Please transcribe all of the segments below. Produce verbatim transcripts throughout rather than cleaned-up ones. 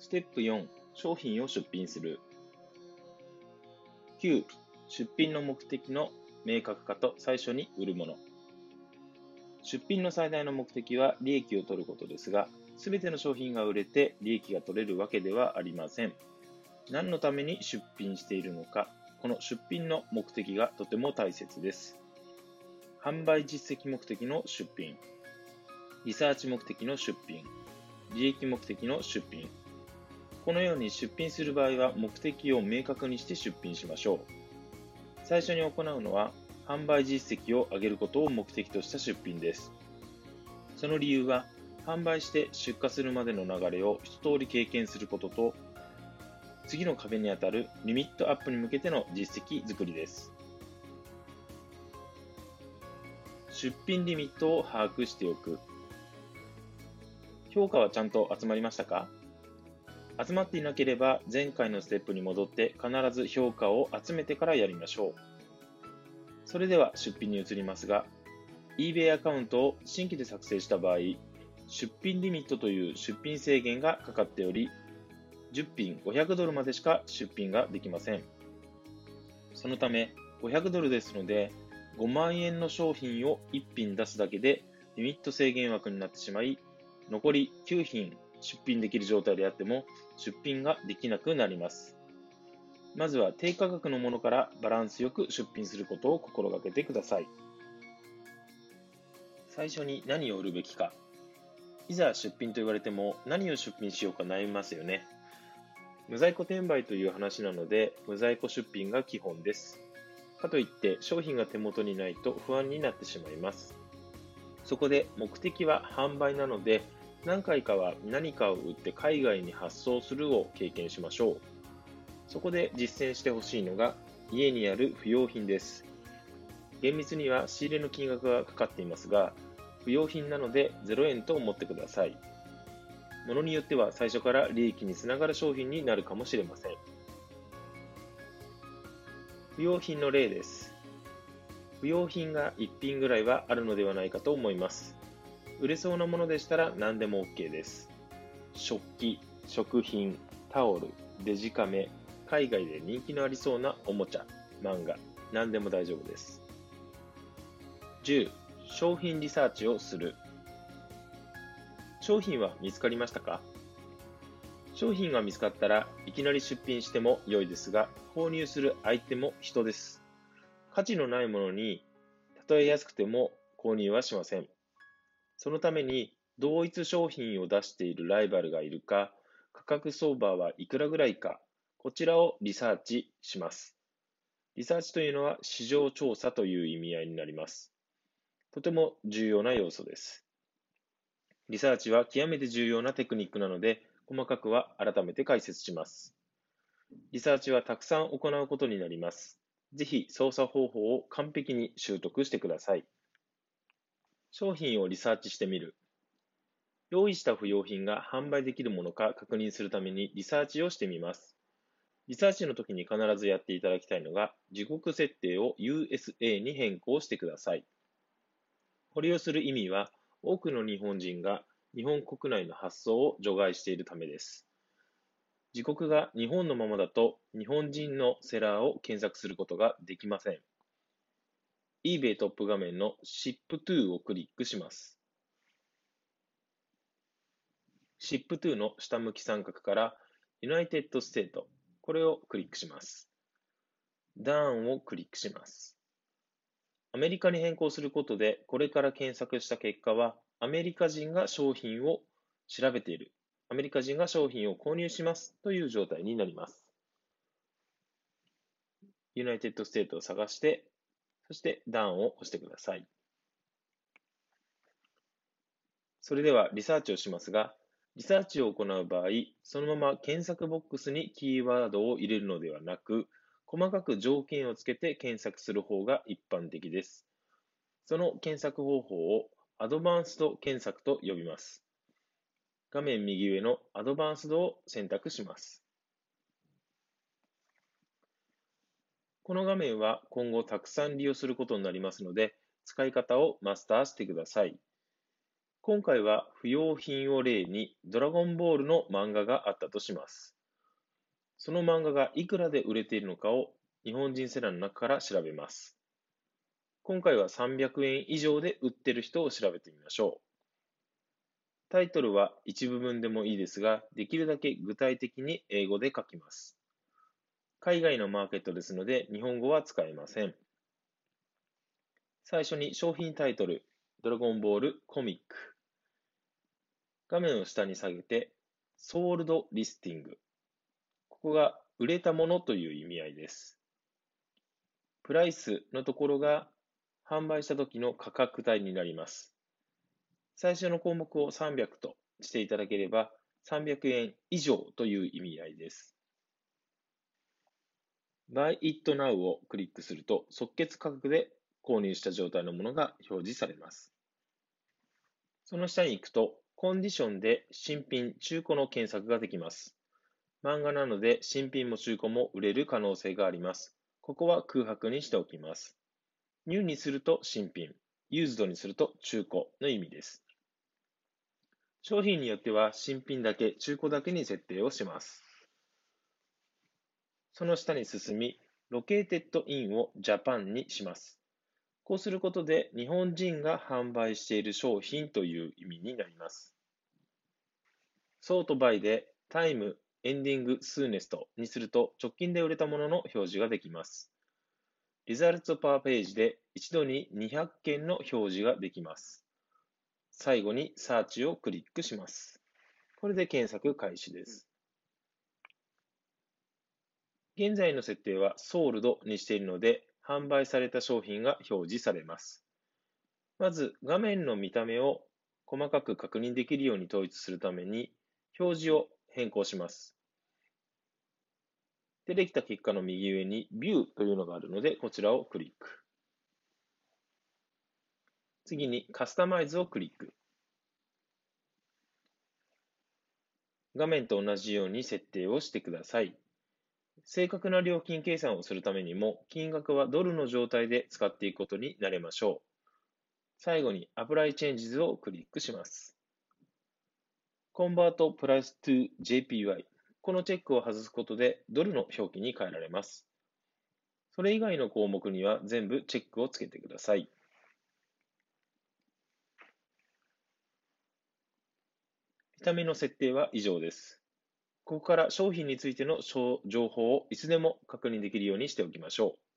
ステップよん、商品を出品する。きゅう、出品の目的の明確化と最初に売るもの。出品の最大の目的は利益を取ることですが、すべての商品が売れて利益が取れるわけではありません。何のために出品しているのか、この出品の目的がとても大切です。販売実績目的の出品、リサーチ目的の出品、利益目的の出品。このように出品する場合は目的を明確にして出品しましょう。最初に行うのは、販売実績を上げることを目的とした出品です。その理由は、販売して出荷するまでの流れを一通り経験することと、次の壁にあたるリミットアップに向けての実績作りです。出品リミットを把握しておく。評価はちゃんと集まりましたか？集まっていなければ前回のステップに戻って必ず評価を集めてからやりましょう。それでは出品に移りますが、eBay アカウントを新規で作成した場合、出品リミットという出品制限がかかっており、じゅっぴんごひゃくドルまでしか出品ができません。そのため、ごひゃくドルですので、ごまんえんの商品をいっぴん出すだけでリミット制限枠になってしまい、残りきゅうひん出品できる状態であっても出品ができなくなります。まずは低価格のものからバランスよく出品することを心がけてください。最初に何を売るべきか。いざ出品と言われても何を出品しようか悩みますよね。無在庫転売という話なので無在庫出品が基本です。かといって商品が手元にないと不安になってしまいます。そこで目的は販売なので何回かは何かを売って海外に発送するを経験しましょう。そこで実践してほしいのが家にある不用品です。厳密には仕入れの金額がかかっていますが、不用品なのでゼロえんと思ってください。ものによっては最初から利益につながる商品になるかもしれません。不用品の例です。不用品がいっぴんぐらいはあるのではないかと思います。売れそうなものでしたら何でも OK です。食器、食品、タオル、デジカメ、海外で人気のありそうなおもちゃ、漫画、何でも大丈夫です。じゅう. 商品リサーチをする。商品は見つかりましたか？商品が見つかったらいきなり出品しても良いですが、購入する相手も人です。価値のないものに、たとえ安くても購入はしません。そのために同一商品を出しているライバルがいるか、価格相場はいくらぐらいか、こちらをリサーチします。リサーチというのは市場調査という意味合いになります。とても重要な要素です。リサーチは極めて重要なテクニックなので、細かくは改めて解説します。リサーチはたくさん行うことになります。ぜひ操作方法を完璧に習得してください。商品をリサーチしてみる。用意した不要品が販売できるものか確認するためにリサーチをしてみます。リサーチの時に必ずやっていただきたいのが、時刻設定を ユーエスエー に変更してください。これをする意味は、多くの日本人が日本国内の発送を除外しているためです。時刻が日本のままだと日本人のセラーを検索することができません。eBay トップ画面の Ship to をクリックします。Ship to の下向き三角から United States、これをクリックします。Down をクリックします。アメリカに変更することで、これから検索した結果は、アメリカ人が商品を調べている。アメリカ人が商品を購入しますという状態になります。United States を探して、そしてダウンを押してください。それではリサーチをしますが、リサーチを行う場合、そのまま検索ボックスにキーワードを入れるのではなく、細かく条件をつけて検索する方が一般的です。その検索方法をアドバンスド検索と呼びます。画面右上のアドバンスドを選択します。この画面は今後たくさん利用することになりますので、使い方をマスターしてください。 今回は不用品を例にドラゴンボールの漫画があったとします。その漫画がいくらで売れているのかを日本人世代の中から調べます。今回はさんびゃくえん以上で売ってる人を調べてみましょう。タイトルは一部分でもいいですが、できるだけ具体的に英語で書きます。海外のマーケットですので、日本語は使えません。最初に商品タイトル、ドラゴンボールコミック。画面を下に下げて、ソールドリスティング。ここが売れたものという意味合いです。プライスのところが販売した時の価格帯になります。最初の項目をさんびゃくとしていただければ、さんびゃくえん以上という意味合いです。Buy It Now をクリックすると、即決価格で購入した状態のものが表示されます。その下に行くと、コンディションで新品、中古の検索ができます。漫画なので新品も中古も売れる可能性があります。ここは空白にしておきます。ニューにすると新品、ユーズドにすると中古の意味です。商品によっては新品だけ、中古だけに設定をします。その下に進み、Located in を Japan にします。こうすることで日本人が販売している商品という意味になります。Sort by で Time Ending Soonest にすると直近で売れたものの表示ができます。Results per page で一度ににひゃくけんの表示ができます。最後に Search をクリックします。これで検索開始です。現在の設定は Sold にしているので、販売された商品が表示されます。まず、画面の見た目を細かく確認できるように統一するために、表示を変更します。出てきた結果の右上に View というのがあるので、こちらをクリック。次に Customize をクリック。画面と同じように設定をしてください。正確な料金計算をするためにも、金額はドルの状態で使っていくことになれましょう。最後に Apply Changes をクリックします。Convert Price to ジェーピーワイ。このチェックを外すことでドルの表記に変えられます。それ以外の項目には全部チェックをつけてください。見た目の設定は以上です。ここから商品についての情報をいつでも確認できるようにしておきましょう。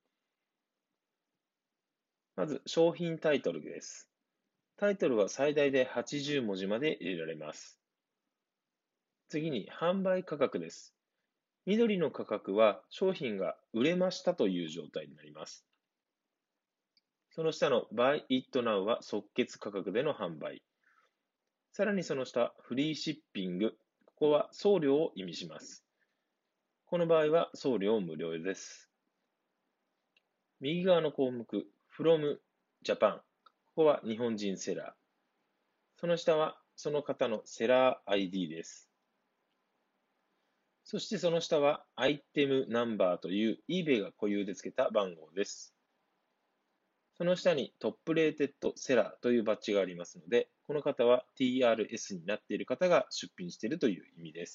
まず、商品タイトルです。タイトルは最大ではちじゅうもじまで入れられます。次に、販売価格です。緑の価格は商品が売れましたという状態になります。その下の Buy It Now は即決価格での販売。さらにその下、フリーシッピング。ここは送料を意味します。この場合は送料無料です。右側の項目、from Japan。ここは日本人セラー。その下はその方のセラー アイディー です。そしてその下はアイテムナンバーという eBay が固有で付けた番号です。その下にトップレーテッドセラーというバッジがありますので、この方は ティーアールエス になっている方が出品しているという意味です。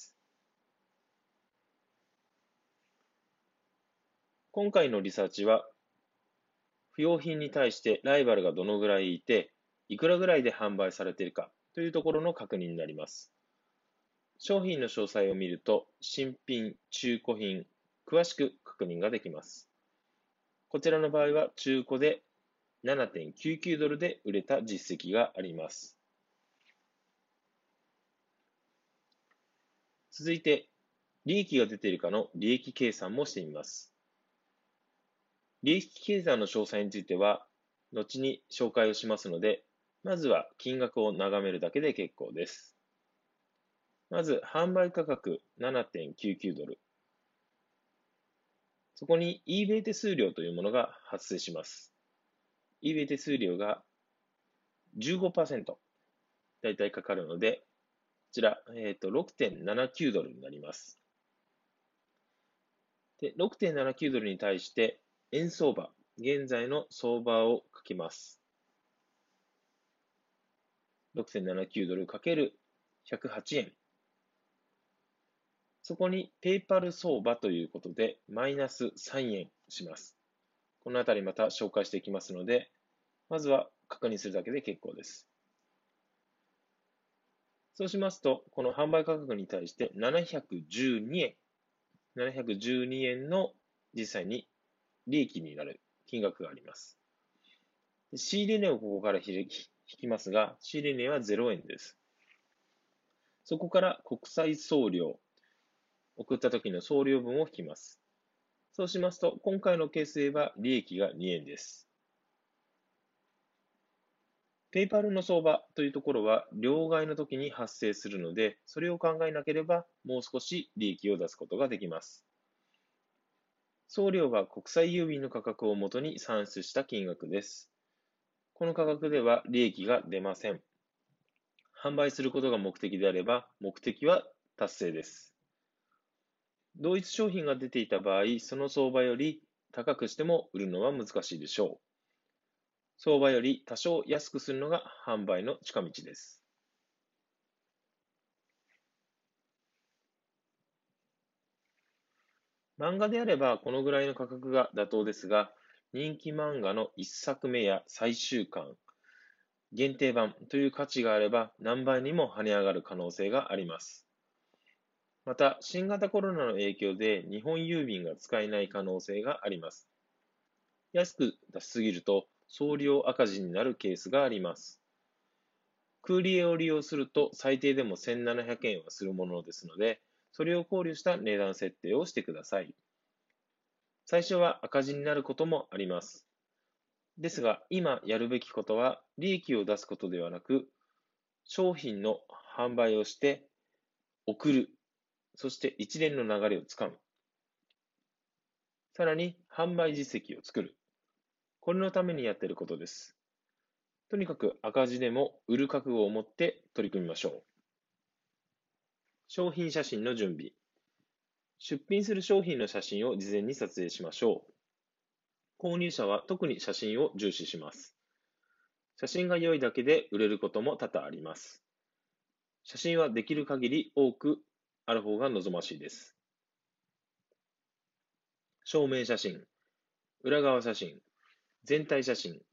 今回のリサーチは、不用品に対してライバルがどのぐらいいて、いくらぐらいで販売されているかというところの確認になります。商品の詳細を見ると、新品、中古品、詳しく確認ができます。こちらの場合は中古で ななてんきゅうきゅう ドルで売れた実績があります。続いて、利益が出ているかの利益計算もしてみます。利益計算の詳細については、後に紹介をしますので、まずは金額を眺めるだけで結構です。まず、販売価格 ななてんきゅうきゅう ドル。そこに eBay 手数料というものが発生します。eBay 手数料が じゅうごパーセント だいたいかかるので、こちら、えーと、ろくてんななきゅう ドルになります。で、ろくてんななきゅう ドルに対して、円相場、現在の相場を書きます。 ろくせんななじゅうきゅうドル ×ひゃくはちえん。そこにペイパル相場ということで、マイナスさんえんします。このあたりまた紹介していきますので、まずは確認するだけで結構です。そうしますと、この販売価格に対してななひゃくじゅうにえん、ななひゃくじゅうにえんの実際に利益になる金額があります。仕入れ値をここから引きますが、仕入れ値はゼロえんです。そこから国際送料、送った時の送料分を引きます。そうしますと、今回のケースでは利益がにえんです。ペイパルの相場というところは両替の時に発生するので、それを考えなければもう少し利益を出すことができます。送料は国際郵便の価格をもとに算出した金額です。この価格では利益が出ません。販売することが目的であれば、目的は達成です。同一商品が出ていた場合、その相場より高くしても売るのは難しいでしょう。相場より多少安くするのが販売の近道です。漫画であればこのぐらいの価格が妥当ですが、人気漫画のいっさくめや最終巻、限定版という価値があれば何倍にも跳ね上がる可能性があります。また、新型コロナの影響で日本郵便が使えない可能性があります。安く出しすぎると送料赤字になるケースがあります。クーリエを利用すると最低でもせんななひゃくえんはするものですので、それを考慮した値段設定をしてください。最初は赤字になることもあります。ですが、今やるべきことは利益を出すことではなく、商品の販売をして送る、そして一連の流れをつかむ。さらに販売実績を作る。これのためにやっていることです。とにかく赤字でも売る覚悟を持って取り組みましょう。商品写真の準備。出品する商品の写真を事前に撮影しましょう。購入者は特に写真を重視します。写真が良いだけで売れることも多々あります。写真はできる限り多くある方が望ましいです。正面写真、裏側写真、全体写真、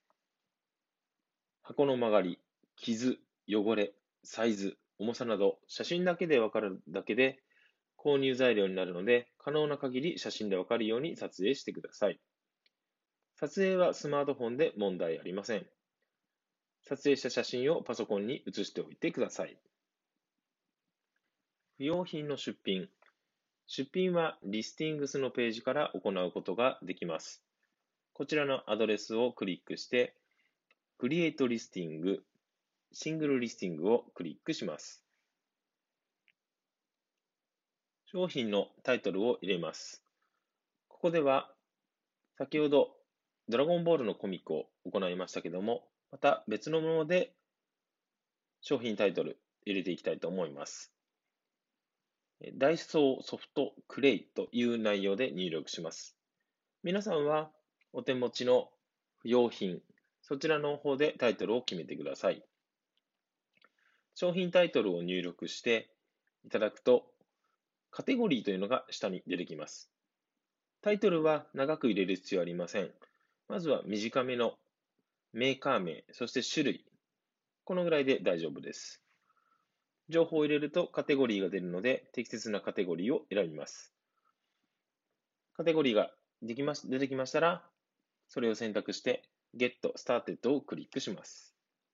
箱の曲がり、傷、汚れ、サイズ、重さなど写真だけでわかるだけで購入材料になるので、可能な限り写真でわかるように撮影してください。撮影はスマートフォンで問題ありません。撮影した写真をパソコンに写しておいてください。不用品の出品。出品はリスティングスのページから行うことができます。こちらのアドレスをクリックして、クリエイトリスティング、シングルリスティングをクリックします。商品のタイトルを入れます。ここでは、先ほどドラゴンボールのコミックを行いましたけども、また別のもので商品タイトル入れていきたいと思います。ダイソーソフトクレイという内容で入力します。皆さんはお手持ちの不用品、そちらの方でタイトルを決めてください。商品タイトルを入力していただくと、カテゴリーというのが下に出てきます。タイトルは長く入れる必要はありません。まずは短めのメーカー名、そして種類。このぐらいで大丈夫です。情報を入れるとカテゴリーが出るので、適切なカテゴリーを選びます。カテゴリーができまし出てきましたら、それを選択して Get Started をクリックします。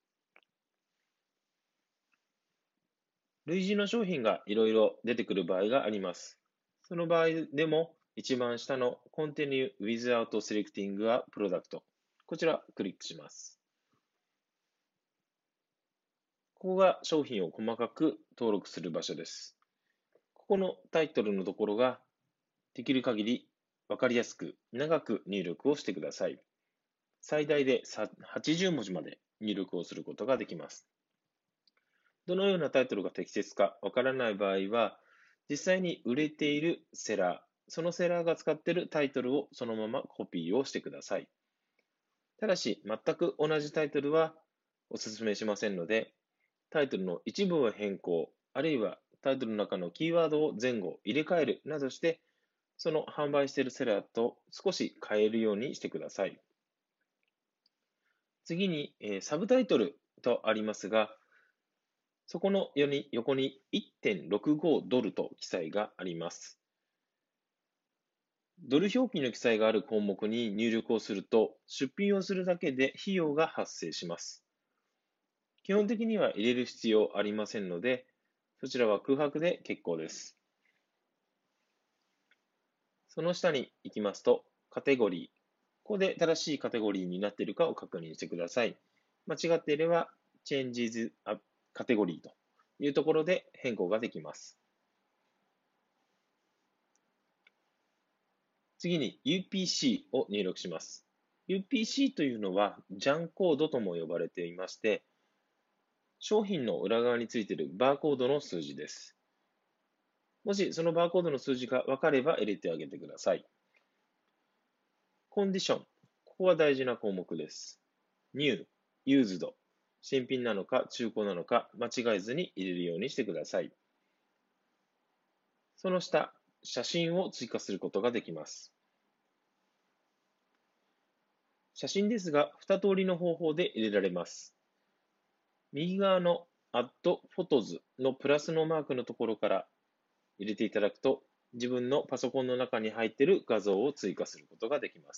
類似の商品がいろいろ出てくる場合があります。その場合でも、一番下の Continue without selecting a product。こちらクリックします。ここが商品を細かく登録する場所です。ここのタイトルのところができる限りわかりやすく長く入力をしてください。最大ではちじゅうもじまで入力をすることができます。どのようなタイトルが適切かわからない場合は、実際に売れているセラー、そのセラーが使っているタイトルをそのままコピーをしてください。ただし、全く同じタイトルはお勧めしませんので、タイトルの一部を変更、あるいはタイトルの中のキーワードを前後入れ替えるなどして、その販売しているセラーと少し変えるようにしてください。次に、えーサブタイトルとありますが、そこの横に横に いってんろくご ドルと記載があります。ドル表記の記載がある項目に入力をすると、出品をするだけで費用が発生します。基本的には入れる必要ありませんので、そちらは空白で結構です。その下に行きますと、カテゴリー。ここで正しいカテゴリーになっているかを確認してください。間違っていれば、Changes a Category というところで変更ができます。次に ユーピーシー を入力します。ユーピーシー というのは、ジャンコードとも呼ばれていまして、商品の裏側についているバーコードの数字です。もしそのバーコードの数字が分かれば入れてあげてください。コンディション。ここは大事な項目です。New、Used、新品なのか中古なのか間違えずに入れるようにしてください。その下、写真を追加することができます。写真ですが、に通りの方法で入れられます。右側の Add Photos のプラスのマークのところから入れていただくと、自分のパソコンの中に入っている画像を追加することができます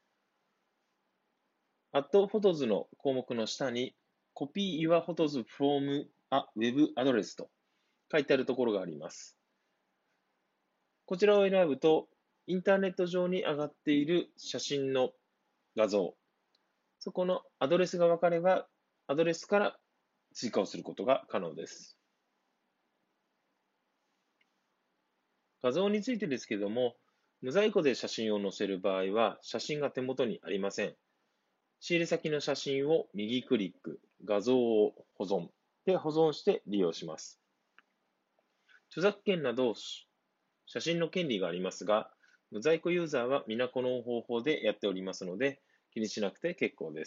。Add Photos の項目の下に Copy your photos from a web address と書いてあるところがあります。こちらを選ぶと、インターネット上に上がっている写真の画像、そこのアドレスが分かれば、アドレスから追加をすることが可能です。画像についてですけれども、無在庫で写真を載せる場合は、写真が手元にありません。仕入れ先の写真を右クリック、画像を保存で保存して利用します。著作権など写真の権利がありますが、無在庫ユーザーは皆この方法でやっておりますので、気にしなくて結構です。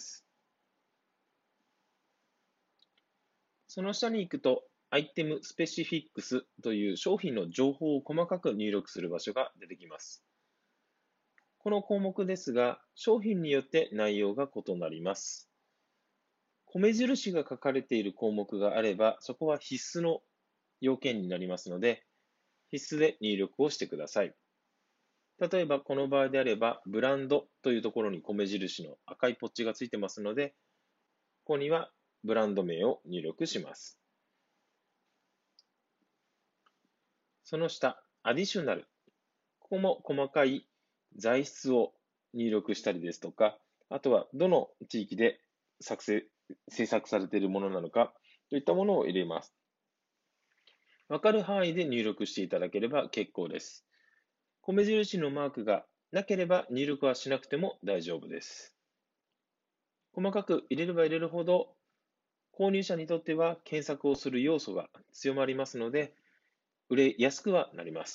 その下に行くと、アイテムスペシフィックスという商品の情報を細かく入力する場所が出てきます。この項目ですが、商品によって内容が異なります。米印が書かれている項目があれば、そこは必須の要件になりますので、必須で入力をしてください。例えば、この場合であれば、ブランドというところに米印の赤いポッチがついてますので、ここにはブランド名を入力します。その下、アディショナル。ここも細かい材質を入力したりですとか、あとはどの地域で作成、制作されているものなのかといったものを入れます。わかる範囲で入力していただければ結構です。米印のマークがなければ入力はしなくても大丈夫です。細かく入れれば入れるほど、購入者にとっては検索をする要素が強まりますので、売れやすくはなります。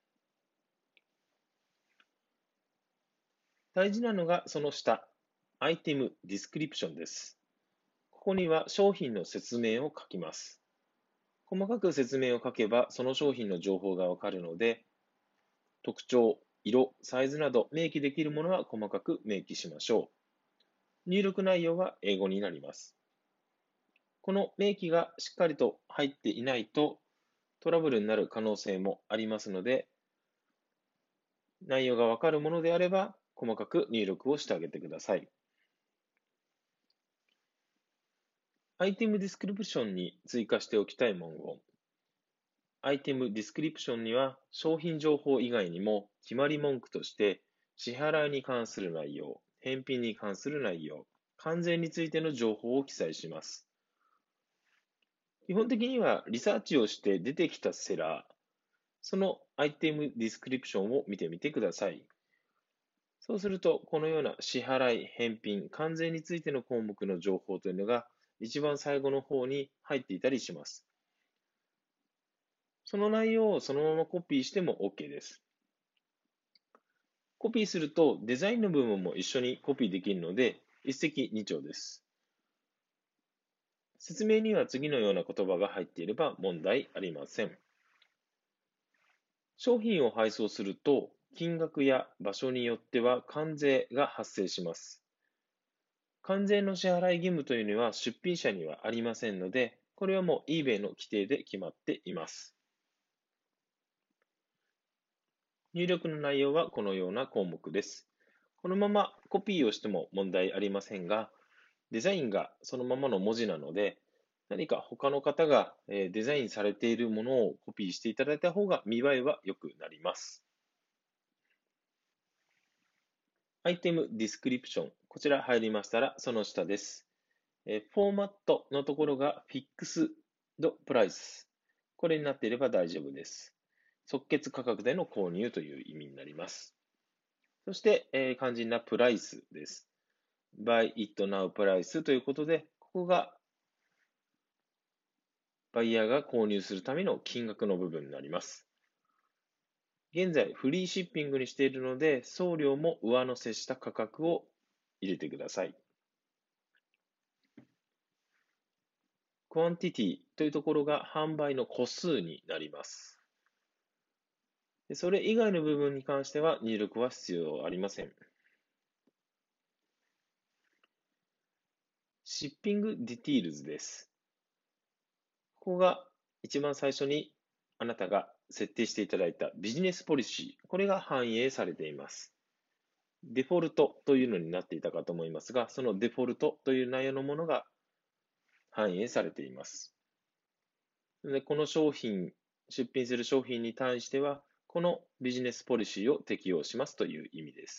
大事なのがその下、アイテムディスクリプションです。ここには商品の説明を書きます。細かく説明を書けば、その商品の情報がわかるので、特徴、色、サイズなど明記できるものは細かく明記しましょう。入力内容は英語になります。この明記がしっかりと入っていないとトラブルになる可能性もありますので、内容がわかるものであれば細かく入力をしてあげてください。アイテムディスクリプションに追加しておきたい文言。アイテムディスクリプションには商品情報以外にも決まり文句として支払いに関する内容、返品に関する内容、関税についての情報を記載します。基本的にはリサーチをして出てきたセラー、そのアイテムディスクリプションを見てみてください。そうすると、このような支払い、返品、関税についての項目の情報というのが一番最後の方に入っていたりします。その内容をそのままコピーしても OK です。コピーするとデザインの部分も一緒にコピーできるので一石二鳥です。 説明には次のような言葉が入っていれば問題ありません。商品を配送すると、金額や場所によっては関税が発生します。関税の支払い義務というのは出品者にはありませんので、これはもう eBay の規定で決まっています。入力の内容はこのような項目です。このままコピーをしても問題ありませんが、デザインがそのままの文字なので、何か他の方がデザインされているものをコピーしていただいた方が見栄えは良くなります。アイテムディスクリプション。こちら入りましたら、その下です。フォーマットのところがフィックスドプライス。これになっていれば大丈夫です。即決価格での購入という意味になります。そして、えー、肝心なプライスです。buy it now プライスということで、ここがバイヤーが購入するための金額の部分になります。現在、フリーシッピングにしているので、送料も上乗せした価格を入れてください。クアンティティというところが販売の個数になります。それ以外の部分に関しては入力は必要ありません。シッピングディティールズです。ここが一番最初にあなたが設定していただいたビジネスポリシー、これが反映されています。デフォルトというのになっていたかと思いますが、そのデフォルトという内容のものが反映されています。で、この商品、出品する商品に対しては、このビジネスポリシーを適用しますという意味です。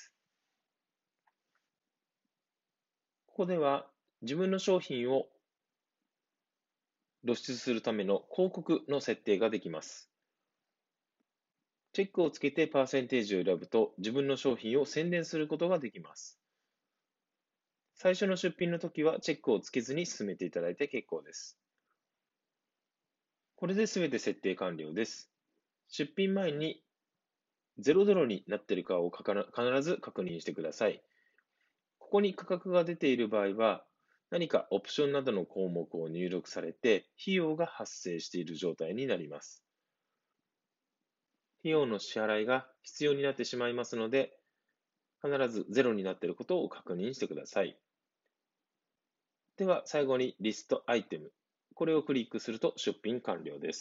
ここでは自分の商品を露出するための広告の設定ができます。チェックをつけてパーセンテージを選ぶと自分の商品を宣伝することができます。最初の出品の時はチェックをつけずに進めていただいて結構です。これで全て設定完了です。出品前にゼロドルになっているかを必ず確認してください。ここに価格が出ている場合は、何かオプションなどの項目を入力されて、費用が発生している状態になります。費用の支払いが必要になってしまいますので、必ずゼロになっていることを確認してください。では、最後にリストアイテム。これをクリックすると出品完了です。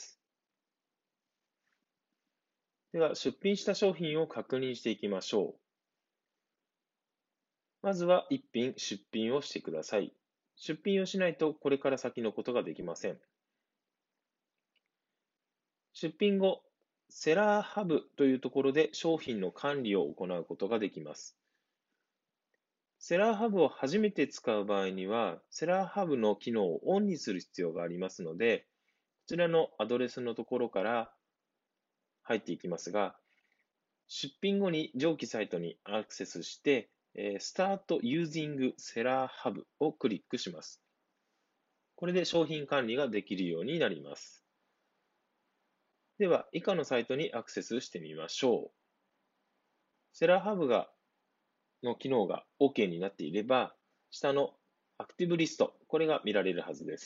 では、出品した商品を確認していきましょう。まずはいっ品出品をしてください。出品をしないとこれから先のことができません。出品後、セラーハブというところで商品の管理を行うことができます。セラーハブを初めて使う場合には、セラーハブの機能をオンにする必要がありますので、こちらのアドレスのところから入っていきますが、出品後に上記サイトにアクセスして、Start Using Seller Hub をクリックします。これで商品管理ができるようになります。では、以下のサイトにアクセスしてみましょう。セラーハブがの機能が OK になっていれば、下のアクティブリスト、これが見られるはずです。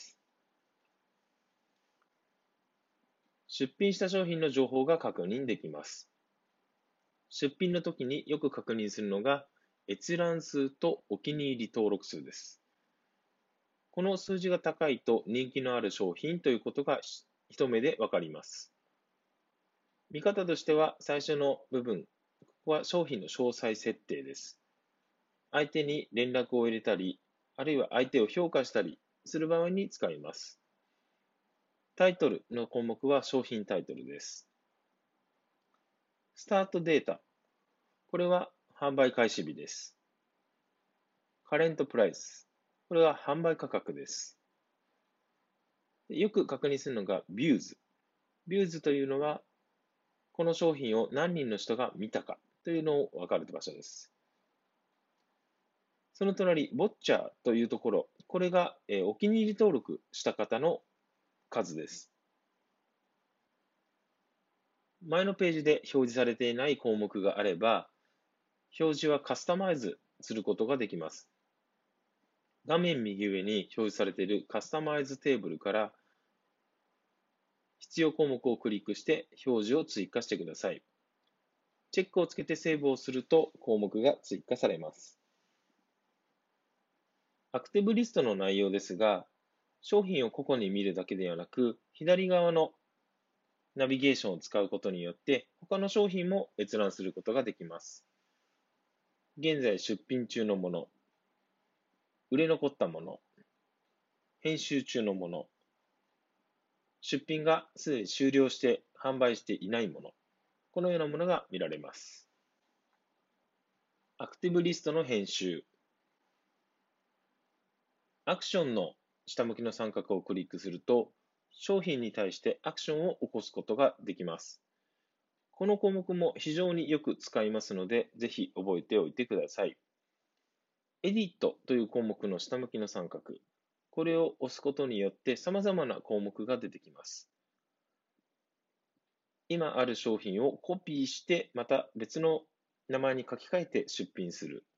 出品した商品の情報が確認できます。出品の時によく確認するのが、閲覧数とお気に入り登録数です。この数字が高いと人気のある商品ということが一目でわかります。見方としては最初の部分、ここは商品の詳細設定です。相手に連絡を入れたり、あるいは相手を評価したりする場合に使います。タイトルの項目は商品タイトルです。スタートデータ。これは販売開始日です。カレントプライス。これは販売価格です。よく確認するのがビューズ。ビューズというのは、この商品を何人の人が見たかというのを分かる場所です。その隣、ボッチャーというところ、これがお気に入り登録した方の数です。前のページで表示されていない項目があれば、表示はカスタマイズすることができます。 画面右上に表示されているカスタマイズテーブルから必要項目をクリックして表示を追加してください。チェックをつけてセーブをすると項目が追加されます。アクティブリストの内容ですが、商品を個々に見るだけではなく、左側のナビゲーションを使うことによって、他の商品も閲覧することができます。現在出品中のもの、売れ残ったもの、編集中のもの、出品がすでに終了して販売していないもの、このようなものが見られます。アクティブリストの編集。アクションの下向きの三角をクリックすると、商品に対してアクションを起こすことができます。この項目も非常によく使いますので、ぜひ覚えておいてください。エディットという項目の下向きの三角。これを押すことによって様々な項目が出てきます。今ある商品をコピーして、また別の名前に書き換えて出品する。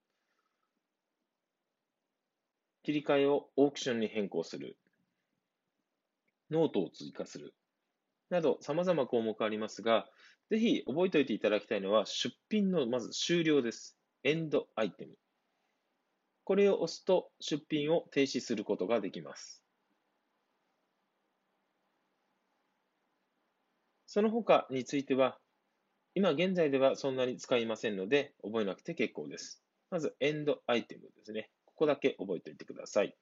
切り替えをオークションに変更する。ノートを追加する。など様々項目ありますが、ぜひ覚えておいていただきたいのは出品のまず終了です。エンドアイテム。これを押すと出品を停止することができます。その他については、今現在ではそんなに使いませんので、覚えなくて結構です。まず、エンドアイテムですね。ここだけ覚えておいてください。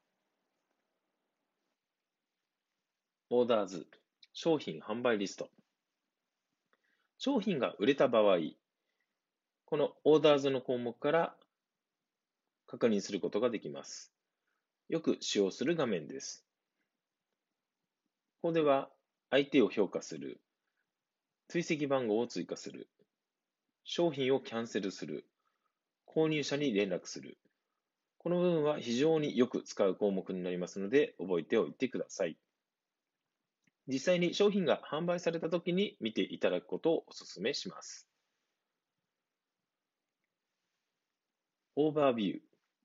オーダーズ、商品販売リスト。商品が売れた場合、このオーダーズの項目から確認することができます。よく使用する画面です。ここでは、相手を評価する、追跡番号を追加する、商品をキャンセルする、購入者に連絡する。この部分は非常によく使う項目になりますので、覚えておいてください。実際に商品が販売されたときに見ていただくことをお勧めします。オーバービュー。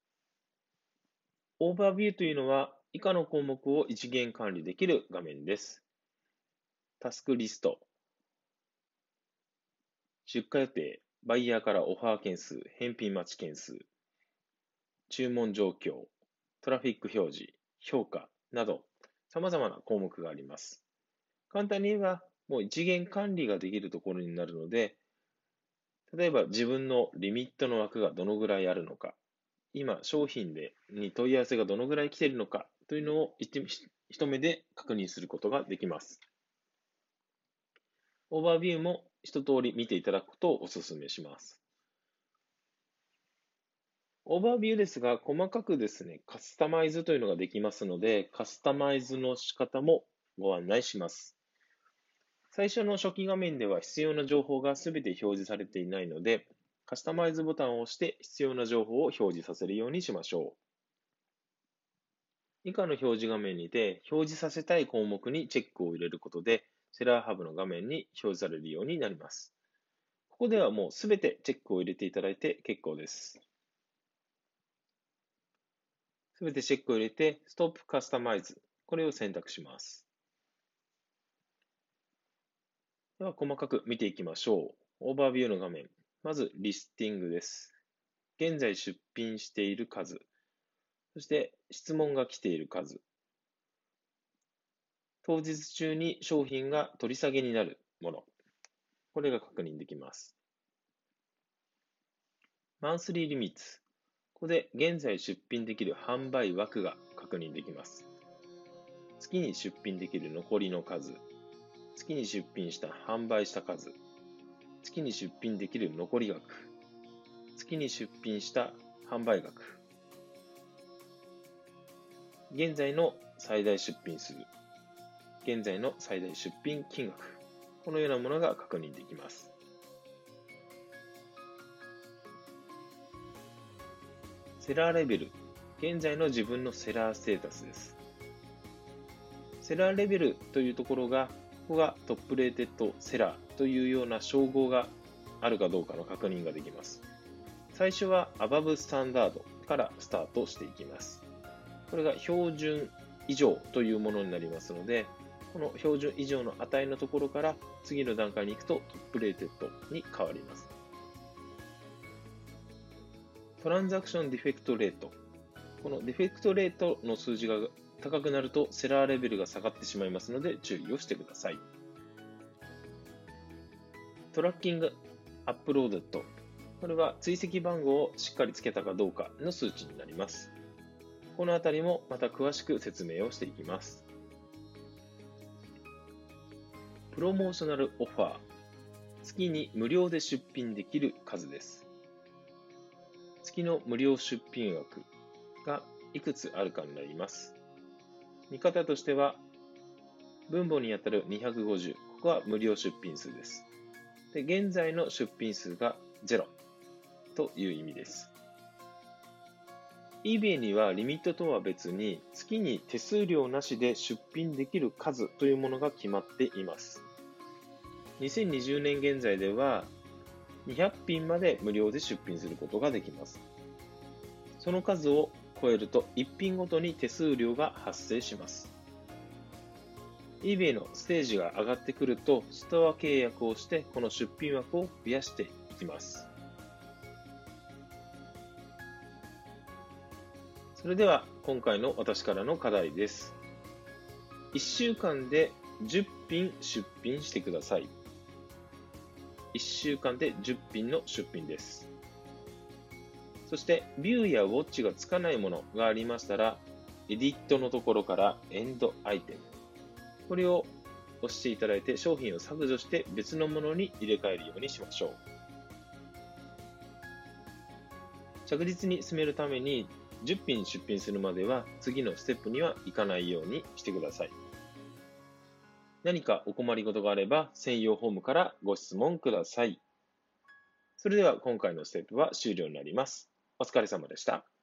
オーバービューというのは、以下の項目を一元管理できる画面です。タスクリスト、出荷予定、バイヤーからオファー件数、返品待ち件数、注文状況、トラフィック表示、評価など、様々な項目があります。簡単に言えば、もう一元管理ができるところになるので、例えば自分のリミットの枠がどのぐらいあるのか、今商品でに問い合わせがどのぐらい来ているのかというのを一目で確認することができます。オーバービューも一通り見ていただくことをお勧めします。オーバービューですが、細かくですね、カスタマイズというのができますので、カスタマイズの仕方もご案内します。最初の初期画面では必要な情報がすべて表示されていないので、カスタマイズボタンを押して必要な情報を表示させるようにしましょう。以下の表示画面にて、表示させたい項目にチェックを入れることで、セラーハブの画面に表示されるようになります。ここではもうすべてチェックを入れていただいて結構です。すべてチェックを入れて、ストップカスタマイズ。これを選択します。では、細かく見ていきましょう。オーバービューの画面。まず、リスティングです。現在出品している数。そして、質問が来ている数。当日中に商品が取り下げになるもの。これが確認できます。マンスリーリミッツ。ここで現在出品できる販売枠が確認できます。月に出品できる残りの数。月に出品した販売した数。月に出品できる残り額。月に出品した販売額。現在の最大出品数。現在の最大出品金額。このようなものが確認できます。セラーレベル。現在の自分のセラーステータスです。セラーレベルというところが、ここがトップレーテッドセラーというような称号があるかどうかの確認ができます。最初は Above Standard からスタートしていきます。 これが標準以上というものになりますので、この標準以上の値のところから次の段階に行くとトップレーテッドに変わります。トランザクションディフェクトレート。このディフェクトレートの数字が高くなるとセラーレベルが下がってしまいますので注意をしてください。トラッキングアップロードと、これは追跡番号をしっかりつけたかどうかの数値になります。このあたりもまた詳しく説明をしていきます。プロモーショナルオファー。月に無料で出品できる数です。月の無料出品額がいくつあるかになります。見方としては、分母にあたるにひゃくごじゅう、ここは無料出品数です。で、現在の出品数がゼロという意味です。eBay にはリミットとは別に月に手数料なしで出品できる数というものが決まっています。にせんにじゅうねん現在ではにひゃく品まで無料で出品することができます。その数を超えるといち品ごとに手数料が発生します。eBay のステージが上がってくるとストア契約をしてこの出品枠を増やしていきます。それでは今回の私からの課題です。いっしゅうかんでじゅっ品出品してください。いっしゅうかんでじゅっ品の出品です。そしてビューやウォッチがつかないものがありましたら、エディットのところからエンドアイテム。これを押していただいて商品を削除して別のものに入れ替えるようにしましょう。着実に進めるためにじゅっ品出品するまでは次のステップには行かないようにしてください。何かお困りごとがあれば専用フォームからご質問ください。それでは今回のステップは終了になります。お疲れ様でした。